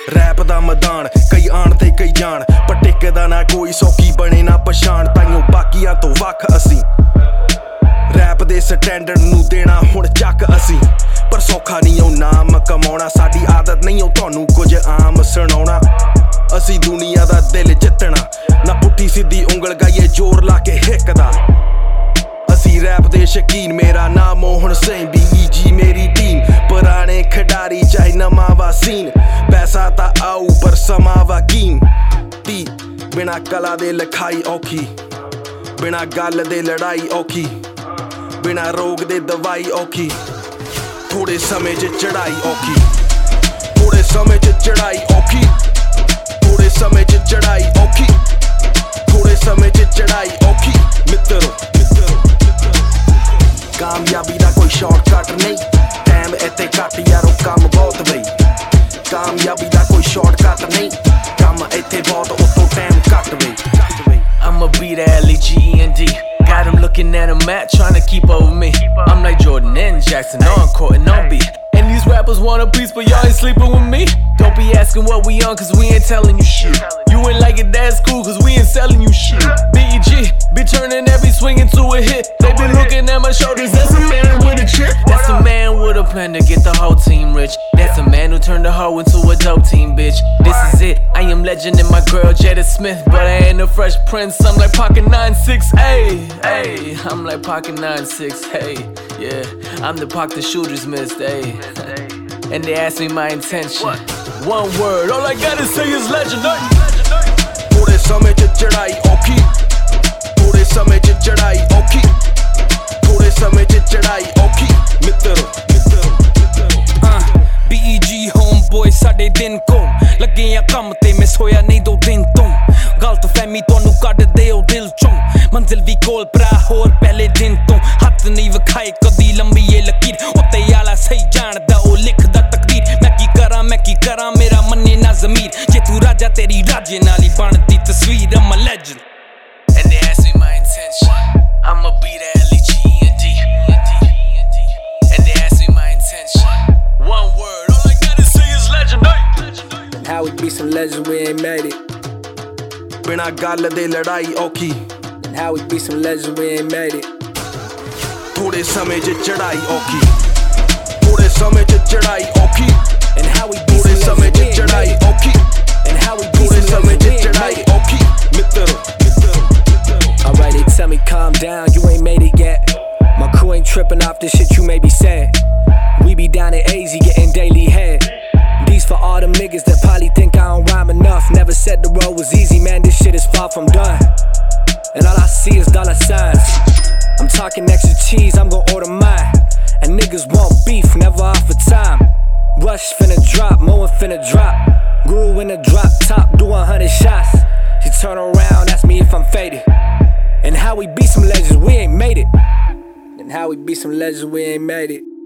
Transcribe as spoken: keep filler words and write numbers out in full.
Rap दा मैदान कई आण ते कई जान पर टिकदा ना कोई सौखी बने ना पछाण ताइयों बाकियां तो वख असीं रैप दे स्टैंडर्ड नूं देना हुण चक असीं पर सौखा नहीं ओ नाम कमाउणा साडी आदत नहीं ओ तुहानूं कुछ आम सुणाउणा असीं दुनिया दा दिल जित्तना ना पुट्ठी सीधी उंगल गाइए जोर ला के हिक दा असीं रैप दे शकीन मेरा नाम Mohan Singh B E G मेरी टीम पुराने खिडारी चाहे नवां वा सीन पैसा ता आऊ पर समा वा कीम टी बिना कला दे लिखाई औखी बिना गल दे लड़ाई औखी बिना रोग दे दवाई औखी थोड़े समय च चढ़ाई औखी थोड़े समय च चढ़ाई औखी थोड़े समय च चढ़ाई औखी थोड़े समय च चढ़ाई औखी मित्रो कामयाबी दा कोई शॉर्टकट नहीं टाइम इत्थे घट यारो काम बहुत बई कामयाबी दा कोई शॉर्टकट नहीं काम इत्थे बहुत उत्तों टाइम घट बई I'ma be the L E G E N D. Got him looking at a map, trying to keep up with me. I'm like Jordan and Jackson, on court and on beat. And these rappers want a piece, but y'all ain't sleeping with me. Don't be asking what we on, cause we ain't telling you shit. You ain't like it, that's cool, cause we ain't selling you shit. B E G, be turning every swing into a hit. They been looking at my shoulders, that's a man with a chip. That's a man with a plan to get the whole team rich. That's a man who turned the hoe into a dope team, bitch. This is it, I am legend and my girl Jada Smith. But I ain't a fresh prince, I'm like pocket nine six, ayy, ayy. I'm like pocket nine six, hey, yeah. I'm the pocket the shooters missed, ayy. And they ask me my intention. One word, all I gotta say is legend. थोड़े समय च चढ़ाई औखी थोड़े समय च चढ़ाई औखी थोड़े समय च चढ़ाई औखी मित्रो B E G homeboy साडे दिन को लगे आ कम ते मैं सोया नहीं दो दिन तो गलत फहमी तुहानू कढ दे ओ दिल चों मंजिल भी कोल भरा होर पहले दिन तो हथ नहीं विखाए कदी लंबी ये लकीर उत्ते आला सही जानदा ओ लिखदा तकदीर मैं की करा मैं की करा मेरा मन्ने ना ज़मीर जे तू राजा तेरी राजे नाल ही बनदी तस्वीर I'm a legend. And they ask me my intention. I'ma be the L E G E N D. And they ask me my intention. One word, all I gotta say is legend. And how we be some legends, we ain't made it. बिना गल दे लड़ाई औखी And how we be some legends, we ain't made it. थोड़े समय च चढ़ाई औखी थोड़े समय च चढ़ाई औखी And how we be थोड़े some समय legends, we च ain't चढ़ाई made it. औखी And how we be थोड़े some समय legends, we च ain't चढ़ाई made it. औखी मित्रो Alright, they tell me calm down, you ain't made it yet. My crew ain't tripping off this shit you may be saying. We be down at A Z getting daily head. These for all them niggas that probably think I don't rhyme enough. Never said the road was easy, man, this shit is far from done. And all I see is dollar signs. I'm talking extra cheese, I'm gon' order mine. And niggas want beef, never offer time. Rush finna drop, Moen finna drop. Guru in the drop top, do a hundred shots. She turn around, ask me if I'm faded. And how we be some legends, we ain't made it. And how we be some legends, we ain't made it.